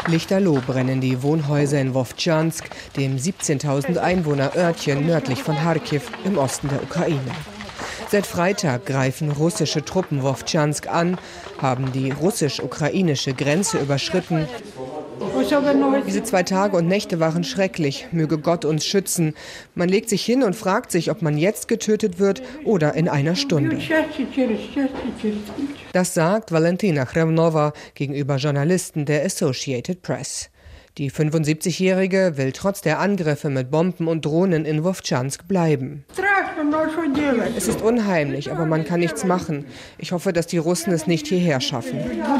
Lichterloh brennen die Wohnhäuser in Wowtschansk, dem 17.000 Einwohner-Örtchen nördlich von Charkiw im Osten der Ukraine. Seit Freitag greifen russische Truppen Wowtschansk an, haben die russisch-ukrainische Grenze überschritten. Diese 2 Tage und Nächte waren schrecklich, möge Gott uns schützen. Man legt sich hin und fragt sich, ob man jetzt getötet wird oder in einer Stunde. Das sagt Valentina Chrevnova gegenüber Journalisten der Associated Press. Die 75-Jährige will trotz der Angriffe mit Bomben und Drohnen in Wowtschansk bleiben. Es ist unheimlich, aber man kann nichts machen. Ich hoffe, dass die Russen es nicht hierher schaffen.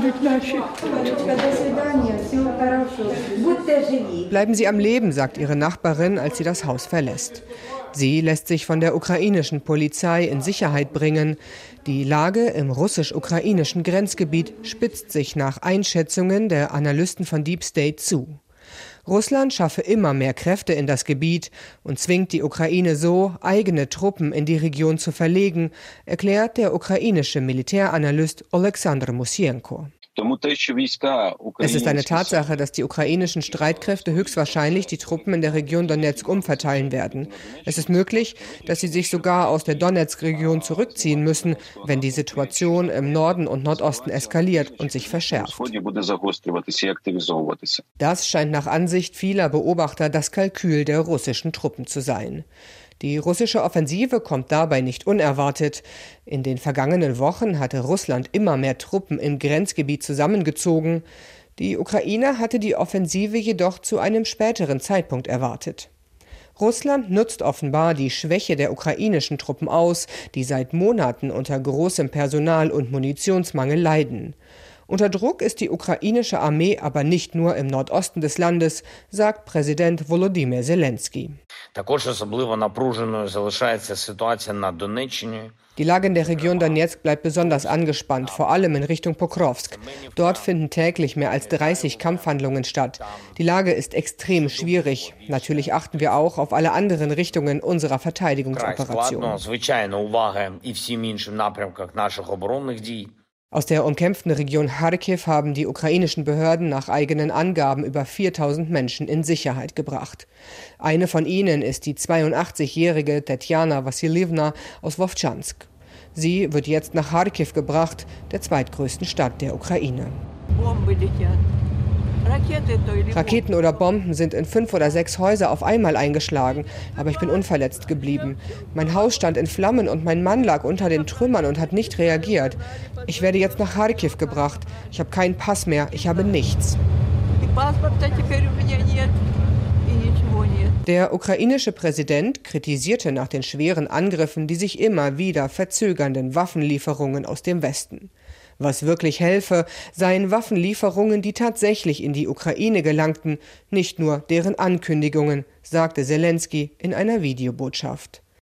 Bleiben Sie am Leben, sagt ihre Nachbarin, als sie das Haus verlässt. Sie lässt sich von der ukrainischen Polizei in Sicherheit bringen. Die Lage im russisch-ukrainischen Grenzgebiet spitzt sich nach Einschätzungen der Analysten von Deep State zu. Russland schaffe immer mehr Kräfte in das Gebiet und zwingt die Ukraine so, eigene Truppen in die Region zu verlegen, erklärt der ukrainische Militäranalyst Oleksandr Musienko. Es ist eine Tatsache, dass die ukrainischen Streitkräfte höchstwahrscheinlich die Truppen in der Region Donezk umverteilen werden. Es ist möglich, dass sie sich sogar aus der Donezk-Region zurückziehen müssen, wenn die Situation im Norden und Nordosten eskaliert und sich verschärft. Das scheint nach Ansicht vieler Beobachter das Kalkül der russischen Truppen zu sein. Die russische Offensive kommt dabei nicht unerwartet. In den vergangenen Wochen hatte Russland immer mehr Truppen im Grenzgebiet zusammengezogen. Die Ukraine hatte die Offensive jedoch zu einem späteren Zeitpunkt erwartet. Russland nutzt offenbar die Schwäche der ukrainischen Truppen aus, die seit Monaten unter großem Personal- und Munitionsmangel leiden. Unter Druck ist die ukrainische Armee aber nicht nur im Nordosten des Landes, sagt Präsident Volodymyr Zelensky. Die Lage in der Region Donezk bleibt besonders angespannt, vor allem in Richtung Pokrovsk. Dort finden täglich mehr als 30 Kampfhandlungen statt. Die Lage ist extrem schwierig. Natürlich achten wir auch auf alle anderen Richtungen unserer Verteidigungsoperation. Aus der umkämpften Region Charkiw haben die ukrainischen Behörden nach eigenen Angaben über 4.000 Menschen in Sicherheit gebracht. Eine von ihnen ist die 82-jährige Tetjana Wassiljewna aus Wowtschansk. Sie wird jetzt nach Charkiw gebracht, der zweitgrößten Stadt der Ukraine. Raketen oder Bomben sind in 5 oder 6 Häuser auf einmal eingeschlagen, aber ich bin unverletzt geblieben. Mein Haus stand in Flammen und mein Mann lag unter den Trümmern und hat nicht reagiert. Ich werde jetzt nach Charkiw gebracht. Ich habe keinen Pass mehr, ich habe nichts. Der ukrainische Präsident kritisierte nach den schweren Angriffen die sich immer wieder verzögernden Waffenlieferungen aus dem Westen. Was wirklich helfe, seien Waffenlieferungen, die tatsächlich in die Ukraine gelangten, nicht nur deren Ankündigungen, sagte Zelensky in einer Videobotschaft.